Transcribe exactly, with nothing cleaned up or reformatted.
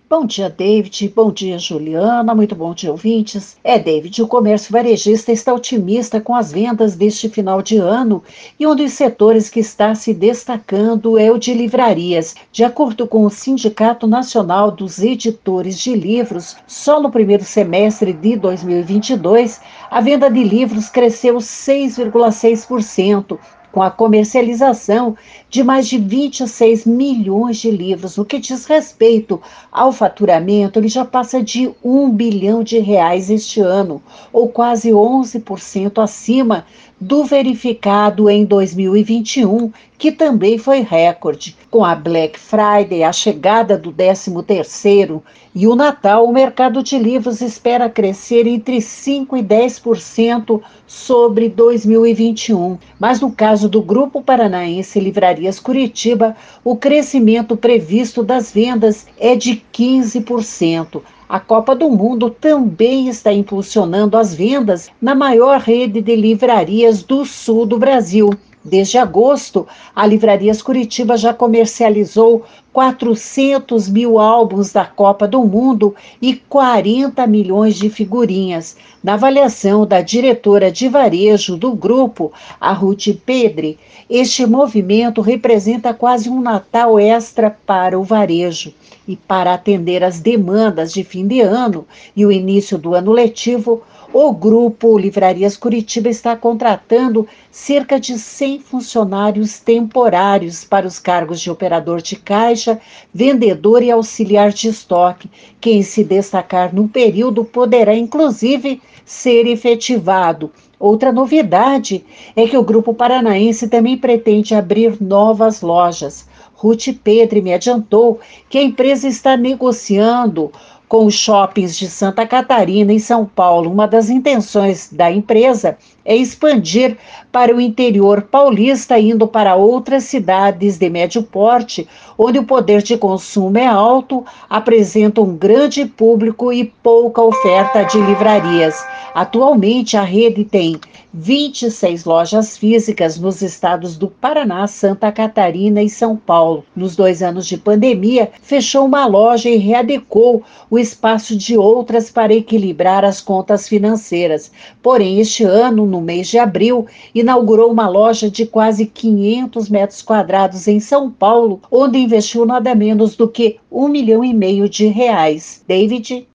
Bom dia, David. Bom dia, Juliana. Muito bom dia, ouvintes. É, David, o comércio varejista está otimista com as vendas deste final de ano e um dos setores que está se destacando é o de livrarias. De acordo com o Sindicato Nacional dos Editores de Livros, só no primeiro semestre de dois mil e vinte e dois, a venda de livros cresceu seis vírgula seis por cento, com a comercialização de mais de vinte e seis milhões de livros. No que diz respeito ao faturamento, ele já passa de um bilhão de reais este ano, ou quase onze por cento acima do verificado em dois mil e vinte e um, que também foi recorde. Com a Black Friday, a chegada do décimo terceiro e o Natal, o mercado de livros espera crescer entre cinco e dez por cento sobre dois mil e vinte e um. Mas no caso do Grupo Paranaense Livrarias Curitiba, o crescimento previsto das vendas é de quinze por cento. A Copa do Mundo também está impulsionando as vendas na maior rede de livrarias do sul do Brasil. Desde agosto, a Livrarias Curitiba já comercializou quatrocentos mil álbuns da Copa do Mundo e quarenta milhões de figurinhas. Na avaliação da diretora de varejo do grupo, a Ruth Pedre, este movimento representa quase um Natal extra para o varejo. E para atender às demandas de fim de ano e o início do ano letivo, o Grupo Livrarias Curitiba está contratando cerca de cem funcionários temporários para os cargos de operador de caixa, vendedor e auxiliar de estoque. Quem se destacar no período poderá, inclusive, ser efetivado. Outra novidade é que o Grupo Paranaense também pretende abrir novas lojas. Ruth Pedre me adiantou que a empresa está negociando com os shoppings de Santa Catarina e São Paulo. Uma das intenções da empresa é expandir para o interior paulista, indo para outras cidades de médio porte, onde o poder de consumo é alto, apresenta um grande público e pouca oferta de livrarias. Atualmente, a rede tem vinte e seis lojas físicas nos estados do Paraná, Santa Catarina e São Paulo. Nos dois anos de pandemia, fechou uma loja e readequou o espaço de outras para equilibrar as contas financeiras. Porém, este ano, no mês de abril, inaugurou uma loja de quase quinhentos metros quadrados em São Paulo, onde investiu nada menos do que um milhão e meio de reais. David?